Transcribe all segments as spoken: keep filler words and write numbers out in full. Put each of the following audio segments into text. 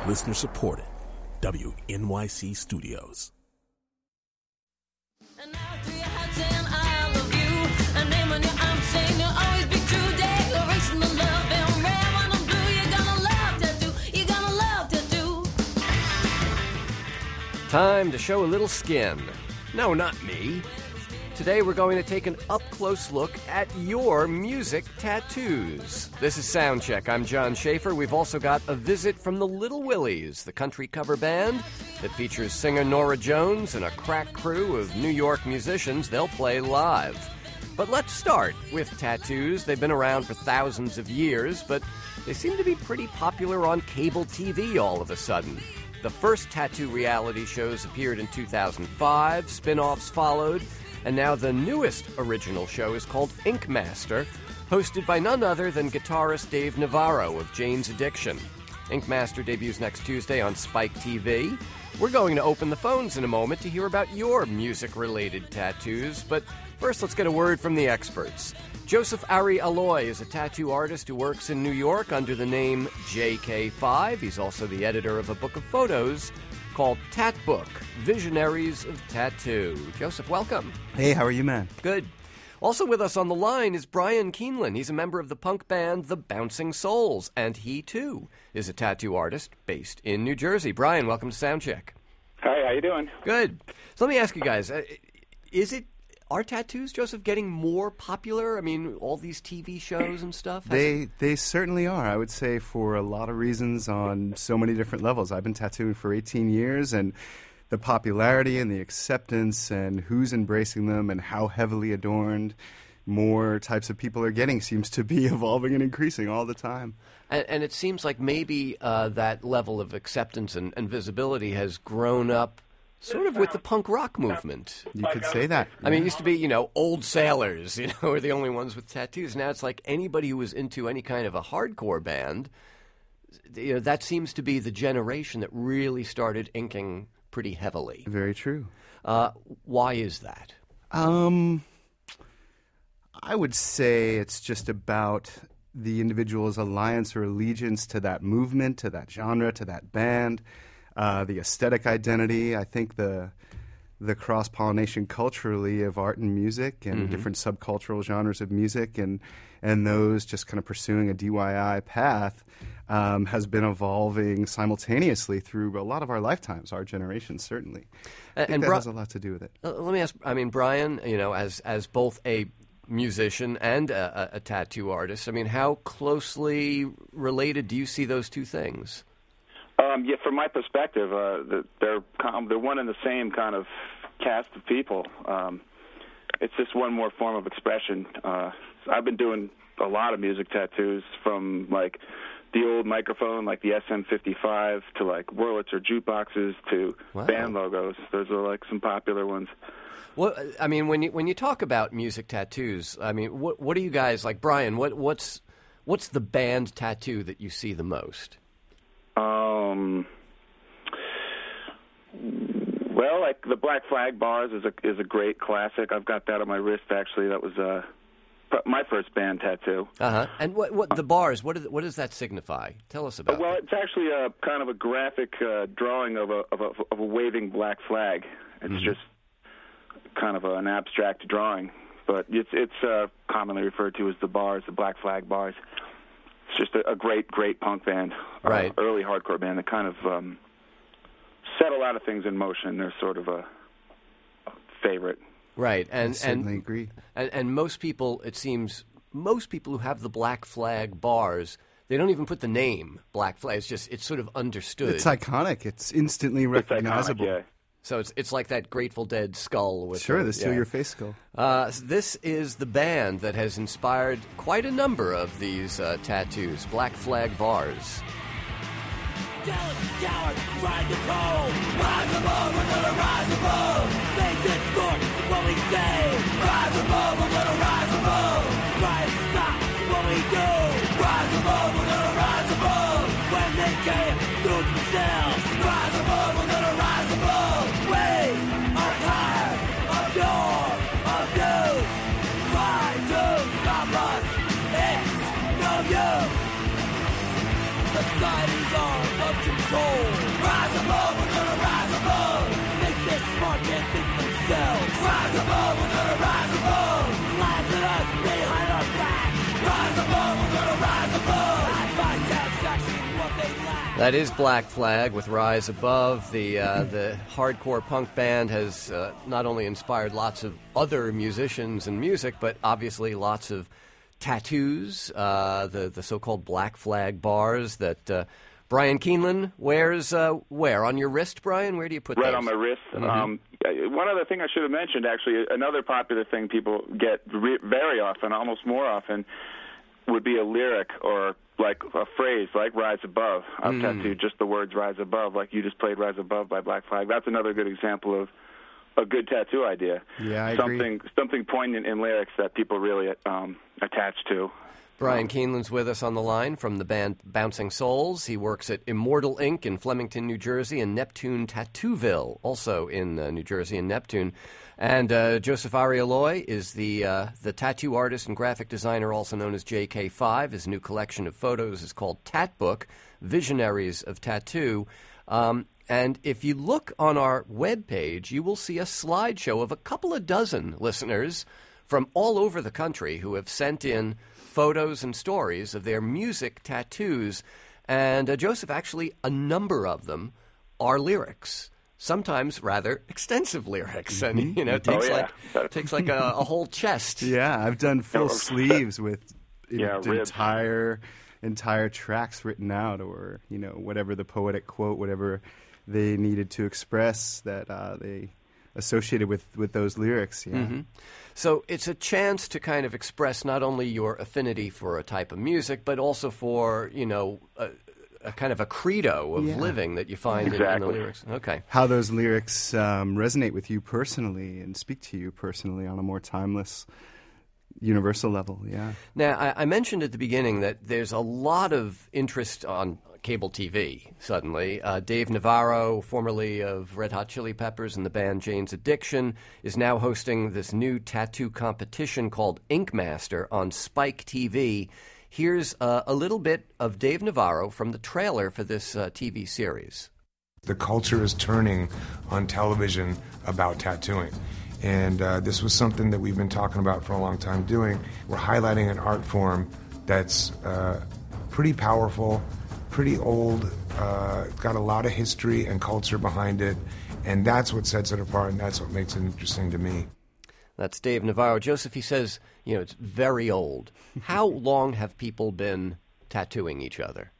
Listener supported. W N Y C Studios. And after you had saying I love you, a name on your arm saying you'll always be true. Declaration of love and red, one of blue. You're gonna love tattoo. You're gonna love tattoo. Time to show a little skin. No, not me. Today we're going to take an up-close look at your music tattoos. This is Soundcheck. I'm John Schaefer. We've also got a visit from the Little Willies, the country cover band that features singer Norah Jones and a crack crew of New York musicians. They'll play live. But let's start with tattoos. They've been around for thousands of years, but they seem to be pretty popular on cable T V all of a sudden. The first tattoo reality shows appeared in two thousand five, spin-offs followed, and now the newest original show is called Ink Master, hosted by none other than guitarist Dave Navarro of Jane's Addiction. Ink Master debuts next Tuesday on Spike T V. We're going to open the phones in a moment to hear about your music-related tattoos, but first let's get a word from the experts. Joseph Ari Aloy is a tattoo artist who works in New York under the name J K five. He's also the editor of a book of photos called Tat Book, Visionaries of Tattoo. Joseph, welcome. Hey, how are you, man? Good. Also with us on the line is Brian Keeneland. He's a member of the punk band The Bouncing Souls, and he, too, is a tattoo artist based in New Jersey. Brian, welcome to Soundcheck. Hi, how you doing? Good. So let me ask you guys, uh, is it, are tattoos, Joseph, getting more popular? I mean, all these T V shows and stuff? Has They it- they certainly are, I would say, for a lot of reasons on so many different levels. I've been tattooing for eighteen years, and the popularity and the acceptance and who's embracing them and how heavily adorned more types of people are getting seems to be evolving and increasing all the time. And, and it seems like maybe uh, that level of acceptance and, and visibility has grown up sort of with the punk rock movement. You could say that. I mean, it used to be, you know, old sailors, you know, were the only ones with tattoos. Now it's like anybody who was into any kind of a hardcore band, you know, that seems to be the generation that really started inking pretty heavily. Very true. Uh, why is that? Um, I would say it's just about the individual's alliance or allegiance to that movement, to that genre, to that band, uh, the aesthetic identity. I think the the cross-pollination culturally of art and music and Mm-hmm. different subcultural genres of music and and those just kind of pursuing a D I Y path um, has been evolving simultaneously through a lot of our lifetimes, our generation certainly. I think And that Bri- has a lot to do with it. Uh, let me ask, I mean, Brian, you know, as as both a musician and a, a, a tattoo artist, I mean, how closely related do you see those two things? Um, yeah, from my perspective, uh, the, they're com- they're one and the same kind of cast of people. Um, it's just one more form of expression. Uh, I've been doing a lot of music tattoos, from like the old microphone, like the S M fifty-five, to like Wurlitzer jukeboxes, to Wow. band logos. Those are like some popular ones. Well, I mean, when you when you talk about music tattoos, I mean, what what do you guys like, Brian? What what's what's the band tattoo that you see the most? Um, well, like the Black Flag bars is a is a great classic. I've got that on my wrist actually. That was uh, my first band tattoo. Uh huh. And what what the bars? What is, what does that signify? Tell us about. Well, it. it's actually a kind of a graphic uh, drawing of a, of a of a waving black flag. It's Mm-hmm. just kind of an abstract drawing, but it's it's uh, commonly referred to as the bars, the Black Flag bars. It's just a, a great, great punk band, Right. uh, early hardcore band that kind of um, set a lot of things in motion. They're sort of a, a favorite. Right, I and certainly and, agree. and and most people, it seems, most people who have the Black Flag bars, they don't even put the name Black Flag. It's just it's sort of understood. It's iconic. It's instantly It's recognizable. iconic, yeah. So it's it's like that Grateful Dead skull with Sure, the, the Steal yeah. Your Face skull. Uh, this is the band that has inspired quite a number of these uh, tattoos, Black Flag bars. Jealous, coward, trying to control. Rise above, we're gonna rise above. Make this score what we say. Rise above, we're gonna rise above. Try and stop what we do. Rise above, we're gonna rise above. When they can't do it themselves. Rise above, we're gonna rise above. We are tired of your abuse. Try to stop us. It's no use. society's arms of control. Rise above, we're gonna rise above. Make this smart, can't think themselves. Rise above, we're gonna rise above. Laugh at us behind our back. Rise above, we're gonna rise above. I find satisfaction in what they lack. That is Black Flag with Rise Above. The uh, the hardcore punk band has uh, not only inspired lots of other musicians and music, but obviously lots of tattoos, uh, the, the so-called Black Flag bars that uh, Brian Keeneland wears. Uh, where? On your wrist, Brian? Where do you put Right those? on my wrist. Mm-hmm. Um, one other thing I should have mentioned, actually, another popular thing people get re- very often, almost more often, would be a lyric or like a phrase like Rise Above. I've Mm. tattooed just the words Rise Above, like you just played Rise Above by Black Flag. That's another good example of a good tattoo idea. Yeah, I something, agree. Something poignant in lyrics that people really um, attach to. Brian Keeneland's with us on the line from the band Bouncing Souls. He works at Immortal Incorporated in Flemington, New Jersey, and Neptune Tattooville, also in uh, New Jersey and Neptune. And uh, Joseph Arialoy is the uh, the tattoo artist and graphic designer, also known as J K five. His new collection of photos is called Tat Book, Visionaries of Tattoo. Um, and if you look on our webpage, you will see a slideshow of a couple of dozen listeners from all over the country who have sent in photos and stories of their music tattoos. And, uh, Joseph, actually, a number of them are lyrics. Sometimes rather extensive lyrics, and you know, it takes Oh, yeah. like takes like a, a whole chest. Yeah, I've done full sleeves with Yeah, en- ribs. entire entire tracks written out, or you know, whatever the poetic quote, whatever they needed to express that uh, they associated with with those lyrics. Yeah. Mm-hmm. So it's a chance to kind of express not only your affinity for a type of music, but also for you know a, a kind of a credo of Yeah. living that you find in, in the Exactly. lyrics. Okay. How those lyrics um, resonate with you personally and speak to you personally on a more timeless, universal level. Yeah. Now, I, I mentioned at the beginning that there's a lot of interest on cable T V suddenly. Uh, Dave Navarro, formerly of Red Hot Chili Peppers and the band Jane's Addiction, is now hosting this new tattoo competition called Ink Master on Spike T V. Here's uh, a little bit of Dave Navarro from the trailer for this uh, T V series. The culture is turning on television about tattooing. And uh, this was something that we've been talking about for a long time doing. We're highlighting an art form that's uh, pretty powerful, pretty old, uh, got a lot of history and culture behind it. And that's what sets it apart, and that's what makes it interesting to me. That's Dave Navarro. Joseph, he says, you know, it's very old. How long have people been tattooing each other?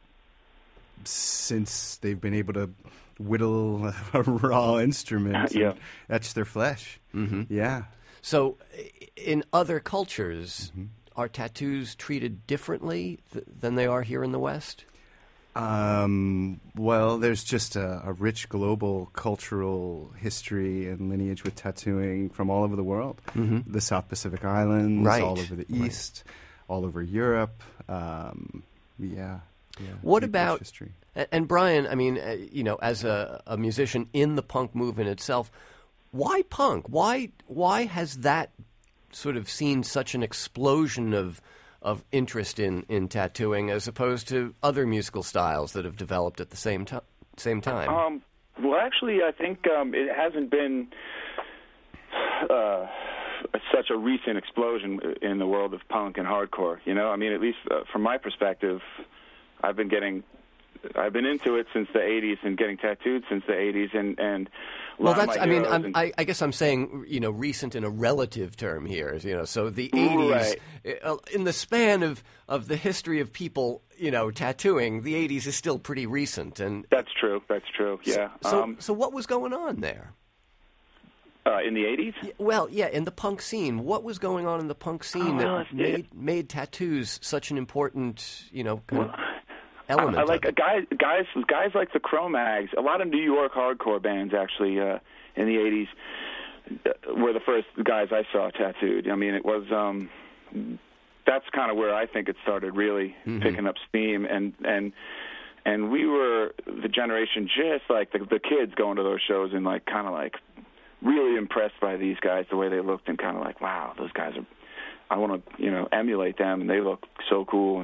Since they've been able to whittle a raw instrument Yeah. and etch their flesh. Mm-hmm. Yeah. So, i- in other cultures, are tattoos treated differently th- than they are here in the West? Um, well, there's just a, a rich global cultural history and lineage with tattooing from all over the world. Mm-hmm. The South Pacific Islands, Right. all over the East, all over Europe. Um, yeah. yeah. What Deep, rich about history? And, and Brian? I mean, uh, you know, as a, a musician in the punk movement itself, why punk? Why why has that sort of seen such an explosion of of interest in, in tattooing as opposed to other musical styles that have developed at the same time? Same time. Um, well, actually, I think um, it hasn't been uh, such a recent explosion in the world of punk and hardcore. You know, I mean, at least uh, from my perspective, I've been getting, I've been into it since the eighties and getting tattooed since the eighties, and and a Well, lot of that's. my I mean, heroes I'm, and- I, I guess I'm saying, you know, recent in a relative term here. You know, so the eighties, uh, in the span of, of the history of people, you know, tattooing, the eighties is still pretty recent. And That's true. That's true. Yeah. so, um, so what was going on there? uh, in the eighties. Well, yeah, in the punk scene, what was going on in the punk scene Oh, well, that it's- made made tattoos such an important, you know, kind of element? I, I like of it? guys, guys, guys like the Cro-Mags. A lot of New York hardcore bands actually uh, in the eighties uh, were the first guys I saw tattooed. I mean, it was um, that's kind of where I think it started really Mm-hmm. picking up steam, and and and we were the generation just like the, the kids going to those shows and like kind of like really impressed by these guys, the way they looked, and kind of like, wow, those guys are. I want to you know emulate them, and they look so cool and.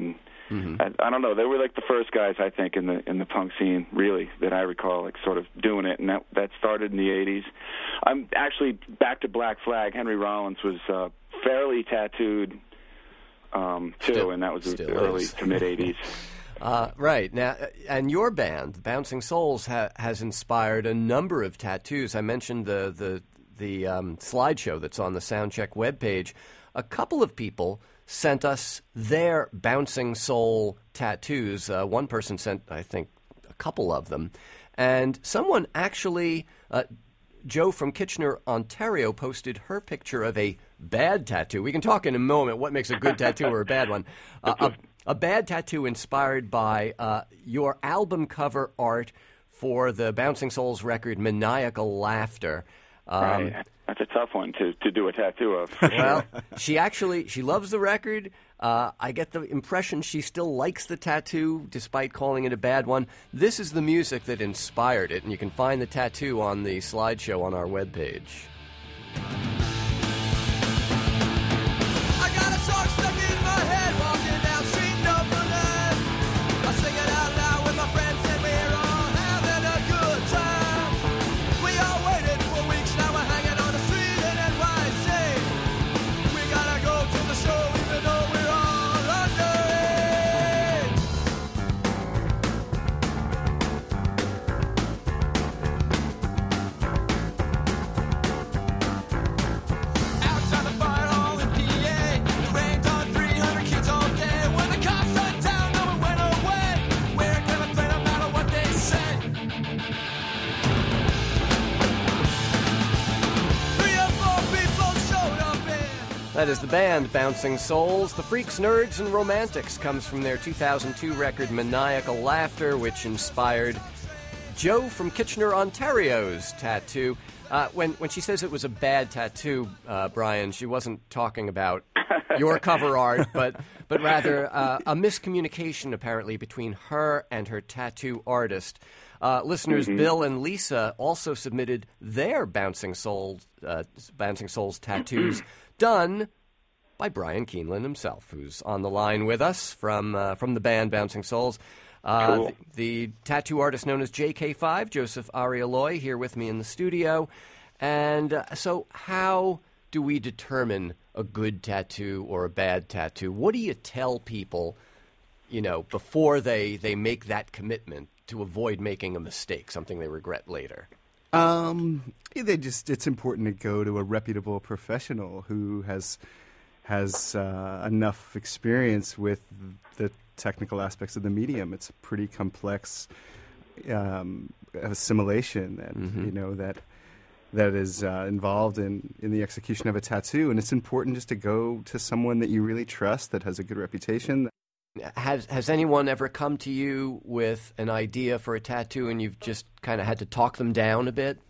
Mm-hmm. I, I don't know. They were like the first guys, I think, in the in the punk scene, really, that I recall, like sort of doing it, and that that started in the eighties. I'm actually back to Black Flag. Henry Rollins was uh, fairly tattooed um, too, Still, and that was the still early is. to mid eighties. Uh, right. Now, and your band, Bouncing Souls, ha- has inspired a number of tattoos. I mentioned the the, the um, slideshow that's on the Soundcheck webpage. A couple of people sent us their Bouncing Soul tattoos. Uh, one person sent, I think, a couple of them. And someone actually, uh, Joe from Kitchener, Ontario, posted her picture of a bad tattoo. We can talk in a moment what makes a good tattoo or a bad one. Uh, a, a bad tattoo inspired by uh, your album cover art for the Bouncing Souls record, Maniacal Laughter. Um, right. That's a tough one to, to do a tattoo of. Well, she actually, she loves the record. Uh, I get the impression she still likes the tattoo, despite calling it a bad one. This is the music that inspired it, and you can find the tattoo on the slideshow on our webpage. I got a song stuck in my head, walking down street number nine. I sing it out loud with my friends and we're all having a good time. We all waited for weeks, now we're hanging on the street in N Y C. We gotta go to the show even though we're all underage. Outside the fire hall in P A, it rained on three hundred kids all day. When the cops shut down, no one went away. We're gonna play no matter what they say. Three or four people showed up in. That is the band Bouncing Souls. The Freaks, Nerds, and Romantics comes from their two thousand two record Maniacal Laughter, which inspired Joe from Kitchener, Ontario's tattoo. Uh, when when she says it was a bad tattoo, uh, Brian, she wasn't talking about your cover art, but but rather uh, a miscommunication apparently between her and her tattoo artist. Uh, listeners Bill and Lisa also submitted their Bouncing Souls uh, Bouncing Souls tattoos done by Brian Keeneland himself, who's on the line with us from uh, from the band Bouncing Souls. Uh, Cool. the, the tattoo artist known as J K five, Joseph Arialoy, here with me in the studio. And uh, so how do we determine a good tattoo or a bad tattoo? What do you tell people, you know, before they, they make that commitment to avoid making a mistake, something they regret later? Um, they just it's important to go to a reputable professional who has has uh, enough experience with the technical aspects of the medium. It's a pretty complex um, assimilation that Mm-hmm. you know that that is uh, involved in, in the execution of a tattoo, and it's important just to go to someone that you really trust that has a good reputation. Has has anyone ever come to you with an idea for a tattoo and you've just kind of had to talk them down a bit?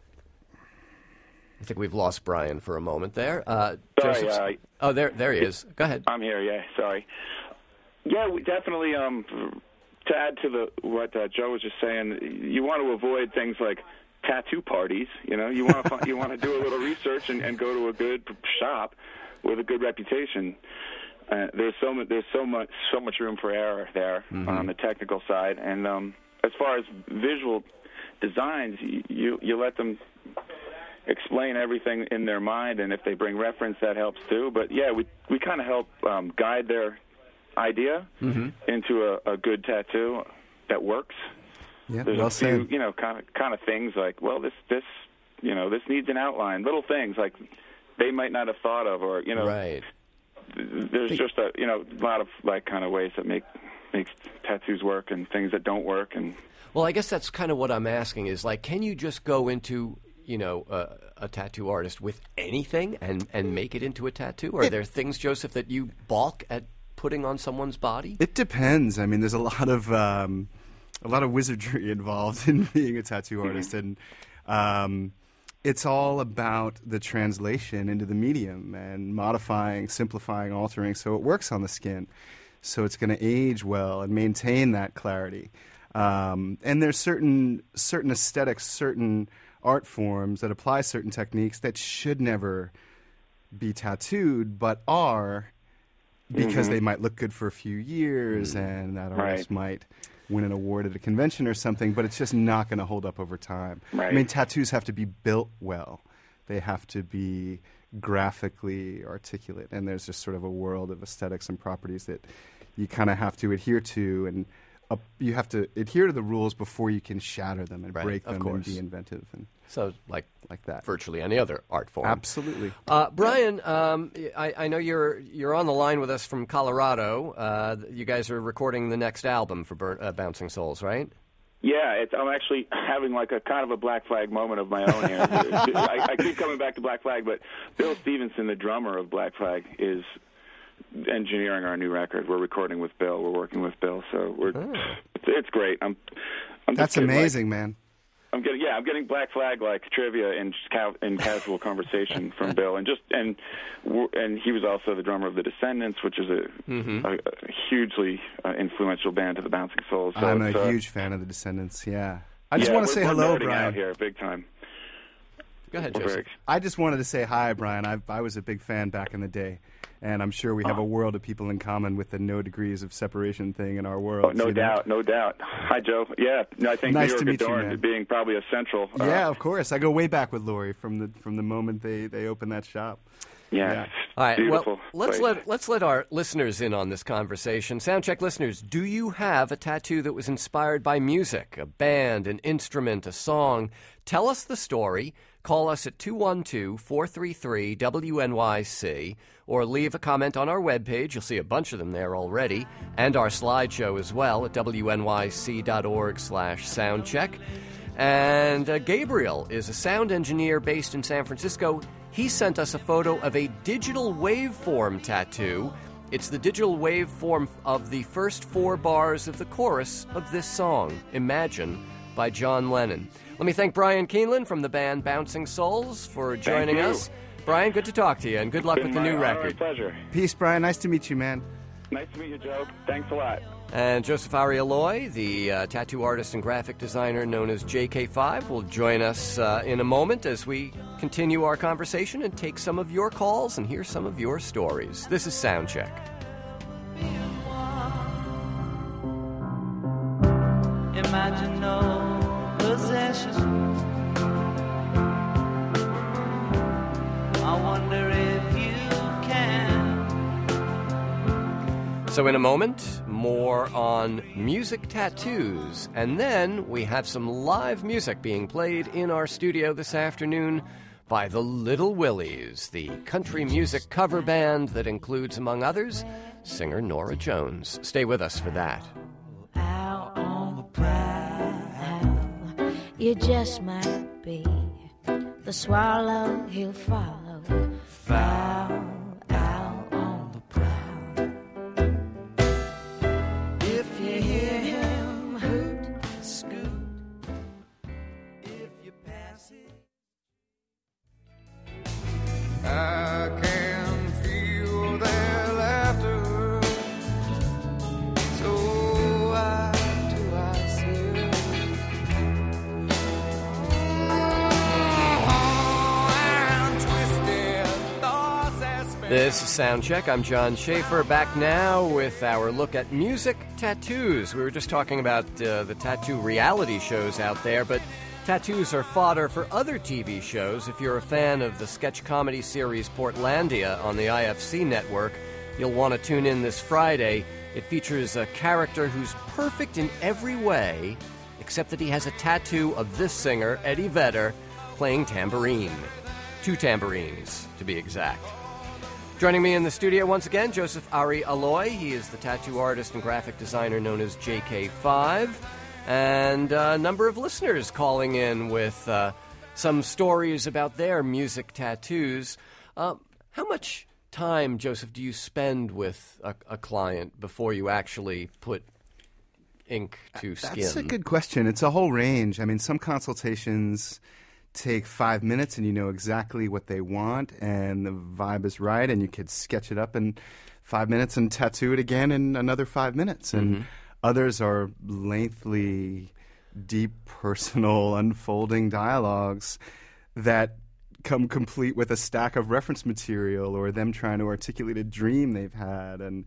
I think we've lost Brian for a moment there. Uh, Sorry, Joseph's- uh, oh, there there he is. Go ahead. I'm here, yeah, sorry. Yeah, we definitely, um, to add to the what uh, Joe was just saying, you want to avoid things like tattoo parties. You know, you want to find, you want to do a little research and, and go to a good shop with a good reputation. Uh, there's so much, there's so much, so much room for error there Mm-hmm. on the technical side. And um, as far as visual designs, you, you you let them explain everything in their mind, and if they bring reference, that helps too. But yeah, we we kind of help um, guide their idea Mm-hmm. into a, a good tattoo that works. Yeah, There's well a few, said. you know, kind of kind of things like, well, this this, you know, this needs an outline. Little things like they might not have thought of, or you know, Right. th- there's just a you know a lot of like kind of ways that make makes tattoos work and things that don't work. And Well, I guess that's kind of what I'm asking is, like, can you just go into, you know, uh, a tattoo artist with anything and, and make it into a tattoo? Or are there things, Joseph, that you balk at putting on someone's body? It depends. I mean, there's a lot of um, a lot of wizardry involved in being a tattoo artist, and um, it's all about the translation into the medium and modifying, simplifying, altering so it works on the skin, so it's going to age well and maintain that clarity. Um, and there's certain certain aesthetics, certain art forms that apply certain techniques that should never be tattooed, but are. because Mhm. they might look good for a few years, and that artist Right. might win an award at a convention or something, but it's just not going to hold up over time. I Right. mean, tattoos have to be built well. They have to be graphically articulate, and there's just sort of a world of aesthetics and properties that you kind of have to adhere to, and uh, you have to adhere to the rules before you can shatter them and Right, break of them and course. be inventive and So, like like that. virtually any other art form. Absolutely. Uh, Brian, um, I, I know you're you're on the line with us from Colorado. Uh, you guys are recording the next album for Bur- uh, Bouncing Souls, right? Yeah, it's, I'm actually having like a kind of a Black Flag moment of my own here. I, I keep coming back to Black Flag, but Bill Stevenson, the drummer of Black Flag, is engineering our new record. We're recording with Bill. We're working with Bill, so we're Oh. it's, it's great. I'm, I'm just That's getting, like- amazing, man. I'm getting yeah, I'm getting Black Flag like trivia and just ca- in casual conversation from Bill, and just and we're- and he was also the drummer of the Descendants, which is a, Mm-hmm. a, a hugely uh, influential band to the Bouncing Souls. So I'm a it's, uh, huge fan of the Descendants, yeah. I just yeah, want to we're- say we're hello, nerding Brian. out here, big time. Go ahead, We're Joseph. very I just wanted to say hi, Brian. I, I was a big fan back in the day, and I'm sure we have a world of people in common with the no degrees of separation thing in our world. Oh, no doubt, no doubt. Hi, Joe. Yeah, no, I think Nice New York to meet you, Adorned man. being probably a central. Uh, Yeah, of course. I go way back with Lori from the from the moment they, they opened that shop. yeah. Yeah. it's All right. Beautiful. Well, let's place. let let's let our listeners in on this conversation. Soundcheck listeners, do you have a tattoo that was inspired by music, a band, an instrument, a song? Tell us the story. Call us at two one two, four three three, W N Y C or leave a comment on our webpage. You'll see a bunch of them there already, and our slideshow as well at W N Y C dot org slash soundcheck. And uh, Gabriel is a sound engineer based in San Francisco. He sent us a photo of a digital waveform tattoo. It's the digital waveform of the first four bars of the chorus of this song, Imagine, by John Lennon. Let me thank Brian Keeneland from the band Bouncing Souls for joining you. us. Brian, good to talk to you, and good luck Been with the my new honor and record. pleasure. Peace, Brian. Nice to meet you, man. Nice to meet you, Joe. Thanks a lot. And Joseph Arialoy, the uh, tattoo artist and graphic designer known as J K five, will join us uh, in a moment as we continue our conversation and take some of your calls and hear some of your stories. This is Soundcheck. Imagine no possession. I wonder if you can. So in a moment, more on music tattoos. And then we have some live music being played in our studio this afternoon by the Little Willies, the country music cover band that includes, among others, singer Norah Jones. Stay with us for that. Out on the prowl, you just might be the swallow he'll follow. Foul out on the prowl. If you hear him hoot, scoot, if you pass it. I can feel their laughter, so why do I sit? Oh, and twisted thoughts that spin. This is Soundcheck. I'm John Schaefer, back now with our look at music tattoos. We were just talking about uh, the tattoo reality shows out there, but tattoos are fodder for other T V shows. If you're a fan of the sketch comedy series Portlandia on the I F C network, you'll want to tune in this Friday. It features a character who's perfect in every way, except that he has a tattoo of this singer, Eddie Vedder, playing tambourine. Two tambourines, to be exact. Joining me in the studio once again, Joseph Arialoy. He is the tattoo artist and graphic designer known as J K five. And a number of listeners calling in with uh, some stories about their music tattoos. Uh, how much time, Joseph, do you spend with a, a client before you actually put ink to skin? That's a good question. It's a whole range. I mean, some consultations take five minutes and you know exactly what they want and the vibe is right and you could sketch it up in five minutes and tattoo it again in another five minutes. And Mm-hmm. others are lengthy, deep, personal, unfolding dialogues that come complete with a stack of reference material or them trying to articulate a dream they've had. And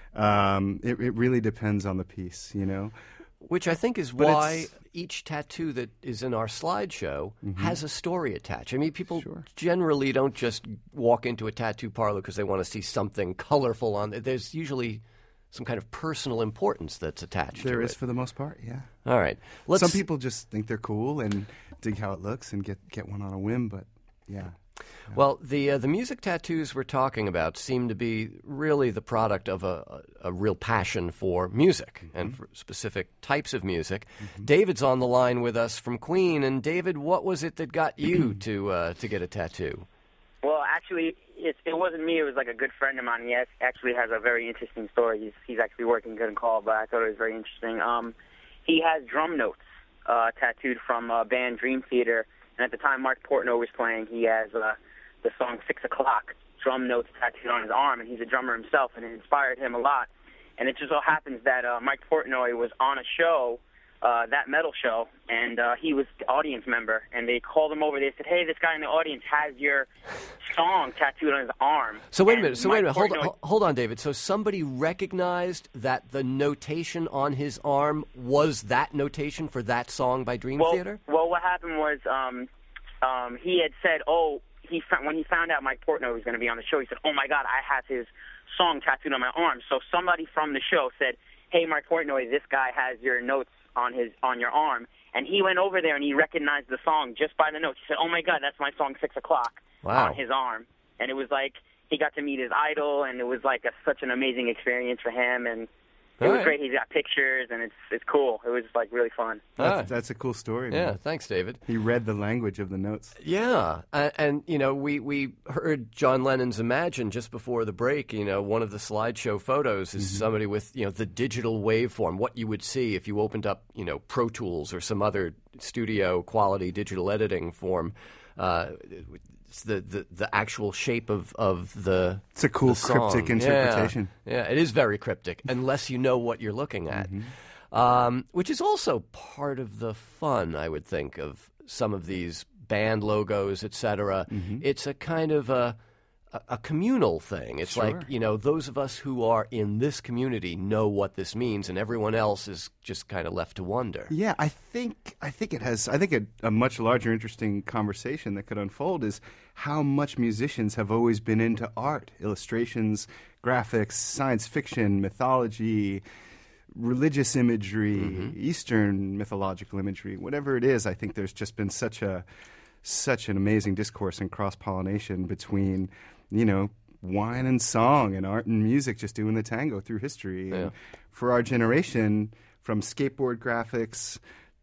um, it, it really depends on the piece, you know. Which I think is But why it's- each tattoo that is in our slideshow Mhm. has a story attached. I mean, people Sure. generally don't just walk into a tattoo parlor because they want to see something colorful on it. There's usually some kind of personal importance that's attached There to is it. for the most part, yeah. All right. Let's, Some people just think they're cool and dig how it looks and get, get one on a whim, but yeah. Well, the uh, the music tattoos we're talking about seem to be really the product of a, a, a real passion for music Mm-hmm. and for specific types of music. David's on the line with us from Queen, and David, what was it that got you to uh, to get a tattoo? Well, actually, it, it wasn't me. It was like a good friend of mine. He has, actually has a very interesting story. He's, he's actually working, couldn't call, but I thought it was very interesting. Um, he has drum notes uh, tattooed from a band Dream Theater, and at the time Mark Portnoy was playing, he has uh, the song Six O'Clock drum notes tattooed on his arm, and he's a drummer himself, and it inspired him a lot. And it just so happens that uh, Mike Portnoy was on a show, uh, that metal show, and uh, he was the audience member, and they called him over. They said, hey, this guy in the audience has your song tattooed on his arm. So wait a And minute. So wait a minute. Mike Hold Portnoy- on, hold on, David. So somebody recognized that the notation on his arm was that notation for that song by Dream well, Theater? Well, what happened was um, um, he had said, oh, he found, when he found out Mike Portnoy was going to be on the show, he said, oh, my God, I have his song tattooed on my arm. So somebody from the show said, hey, Mike Portnoy, this guy has your notes on his on your arm. And he went over there and he recognized the song just by the notes. He said, oh, my God, that's my song Six O'Clock Wow. on his arm. And it was like he got to meet his idol, and it was like a, such an amazing experience for him. And it All was right. great. He's got pictures, and it's it's cool. It was like really fun. Ah. That's, that's a cool story. Yeah, man. thanks, David. He read the language of the notes. Yeah, and, and you know, we, we heard John Lennon's Imagine just before the break. You know, one of the slideshow photos is Mm-hmm. somebody with, you know, the digital waveform, what you would see if you opened up, you know, Pro Tools or some other studio quality digital editing form. Uh, it's the, the, the actual shape of, of the It's a cool the song. cryptic Yeah. interpretation. Yeah, it is very cryptic, unless you know what you're looking at. Mm-hmm. Um, which is also part of the fun, I would think, of some of these band logos, et cetera. Mm-hmm. It's a kind of a, a, a communal thing. It's like, Sure. you know, those of us who are in this community know what this means, and everyone else is just kind of left to wonder. Yeah, I think I think it has. I think a, a much larger, interesting conversation that could unfold is how much musicians have always been into art, illustrations, graphics, science fiction, mythology, religious imagery, Mm-hmm. Eastern mythological imagery, whatever it is. I think there's just been such a such an amazing discourse and cross pollination between, you know, wine and song and art and music just doing the tango through history. Yeah. And for our generation, from skateboard graphics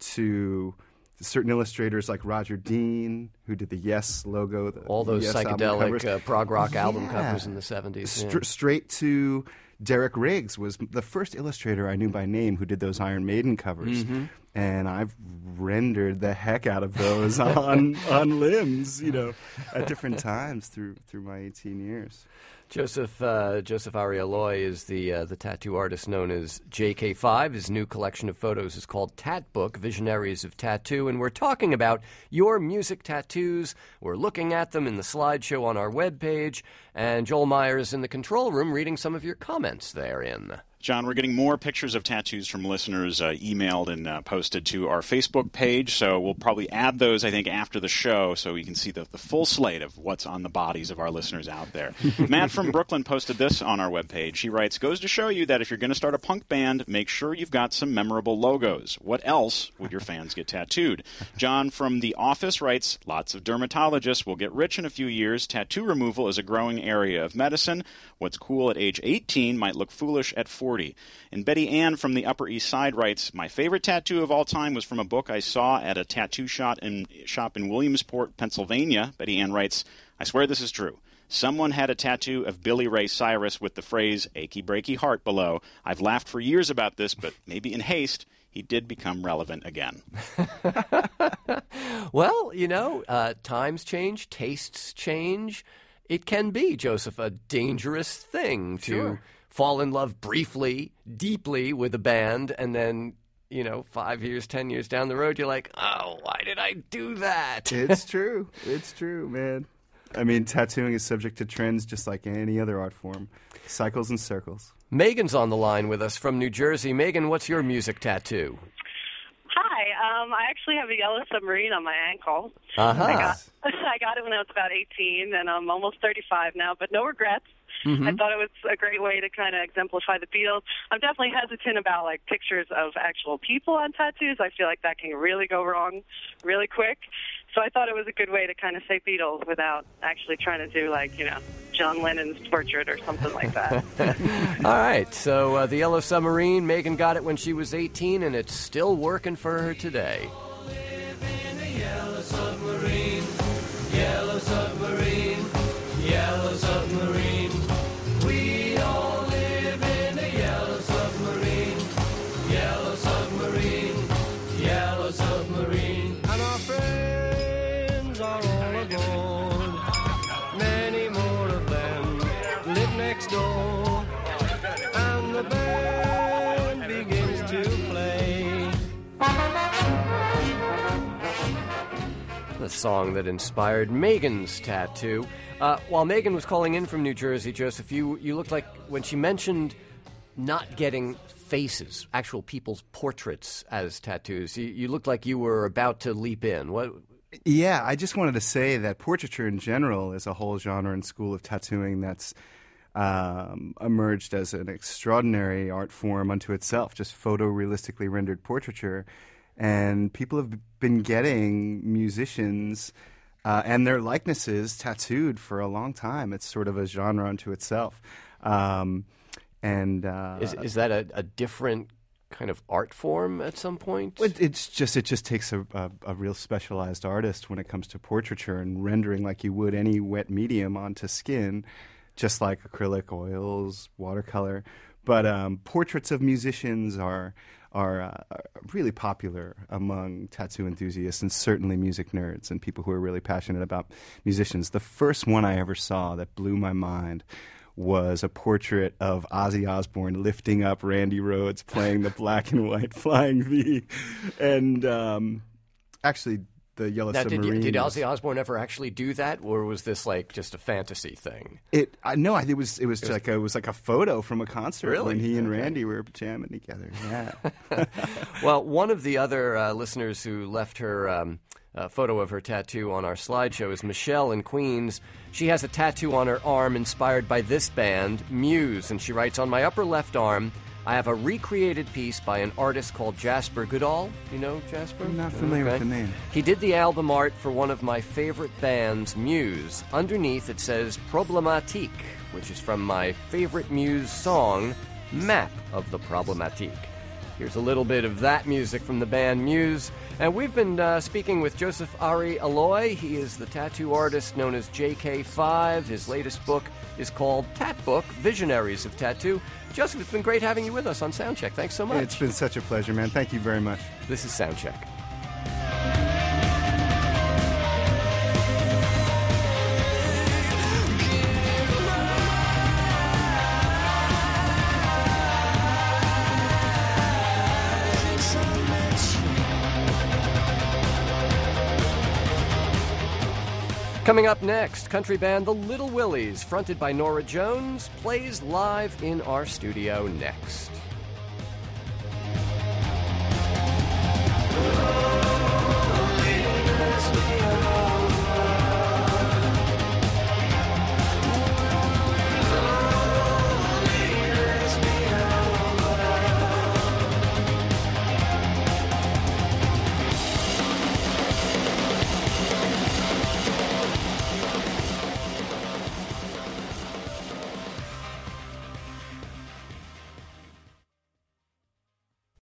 to certain illustrators like Roger Dean, who did the Yes logo, the All those Yes album covers. psychedelic uh, prog rock album Yeah. covers in the seventies. Str- Straight to Derek Riggs was the first illustrator I knew by name who did those Iron Maiden covers. Mm-hmm. And I've rendered the heck out of those on on limbs, you know, at different times through through my eighteen years. Joseph uh, Joseph Arialoy is the uh, the tattoo artist known as J K five. His new collection of photos is called Tat Book, Visionaries of Tattoo, and we're talking about your music tattoos. We're looking at them in the slideshow on our webpage, and Joel Meyer is in the control room reading some of your comments therein. John, we're getting more pictures of tattoos from listeners uh, emailed and uh, posted to our Facebook page, so we'll probably add those, I think, after the show so we can see the, the full slate of what's on the bodies of our listeners out there. Matt from Brooklyn posted this on our webpage. He writes, goes to show you that if you're going to start a punk band, make sure you've got some memorable logos. What else would your fans get tattooed? John from The Office writes, lots of dermatologists will get rich in a few years. Tattoo removal is a growing area of medicine. What's cool at age eighteen might look foolish at forty. And Betty Ann from the Upper East Side writes, my favorite tattoo of all time was from a book I saw at a tattoo shop in, shop in Williamsport, Pennsylvania. Betty Ann writes, I swear this is true. Someone had a tattoo of Billy Ray Cyrus with the phrase, achy breaky heart below. I've laughed for years about this, but maybe in haste, he did become relevant again. Well, you know, uh, times change, tastes change. It can be, Joseph, a dangerous thing to Sure. fall in love briefly, deeply with a band, and then, you know, five years, ten years down the road, you're like, oh, why did I do that? It's true. It's true, man. I mean, tattooing is subject to trends just like any other art form. Cycles and circles. Megan's on the line with us from New Jersey. Megan, what's your music tattoo? Hi, um, I actually have a yellow submarine on my ankle. Uh-huh. I got, I got it when I was about eighteen, and I'm almost thirty-five now, but no regrets. Mm-hmm. I thought it was a great way to kind of exemplify the Beatles. I'm definitely hesitant about, like, pictures of actual people on tattoos. I feel like that can really go wrong really quick. So I thought it was a good way to kind of say Beatles without actually trying to do, like, you know, John Lennon's portrait or something like that. All right, so uh, the Yellow Submarine, Megan got it when she was eighteen, and it's still working for her today. Yellow submarine, yellow submarine, yellow submarine. We all live in a yellow submarine, yellow submarine, yellow submarine. And our friends are all aboard. Many more of them live next door. And the band begins to play. The song that inspired Megan's tattoo. Uh, while Megan was calling in from New Jersey, Joseph, you, you looked like when she mentioned not getting faces, actual people's portraits as tattoos, you, you looked like you were about to leap in. What? Yeah, I just wanted to say that portraiture in general is a whole genre and school of tattooing that's um, emerged as an extraordinary art form unto itself, just photorealistically rendered portraiture. And people have been getting musicians uh, and their likenesses tattooed for a long time. It's sort of a genre unto itself. Um, and uh, Is, is that a, a different kind of art form at some point? It, it's just it just takes a, a, a real specialized artist when it comes to portraiture and rendering like you would any wet medium onto skin, just like acrylic, oils, watercolor. But um, portraits of musicians are are, uh, are really popular among tattoo enthusiasts and certainly music nerds and people who are really passionate about musicians. The first one I ever saw that blew my mind was a portrait of Ozzy Osbourne lifting up Randy Rhoads playing the black and white Flying V. And um, actually, the Yellow now, Submarine. Did, did Ozzy Osbourne ever actually do that, or was this like just a fantasy thing? It I no, it was it was, it was like a, it was like a photo from a concert really? when he and okay. Randy were jamming together. Yeah. Well, one of the other uh, listeners who left her um, uh, photo of her tattoo on our slideshow is Michelle in Queens. She has a tattoo on her arm inspired by this band, Muse, and she writes, "On my upper left arm, I have a recreated piece by an artist called Jasper Goodall." You know Jasper? I'm not familiar okay. with the name. He did the album art for one of my favorite bands, Muse. Underneath it says Problematique, which is from my favorite Muse song, Map of the Problematique. Here's a little bit of that music from the band Muse. And we've been uh, speaking with Joseph Ari Aloy. He is the tattoo artist known as J K five. His latest book is called Tat Book, Visionaries of Tattoo. Joseph, it's been great having you with us on Soundcheck. Thanks so much. It's been such a pleasure, man. Thank you very much. This is Soundcheck. Coming up next, country band The Little Willies, fronted by Nora Jones, plays live in our studio next.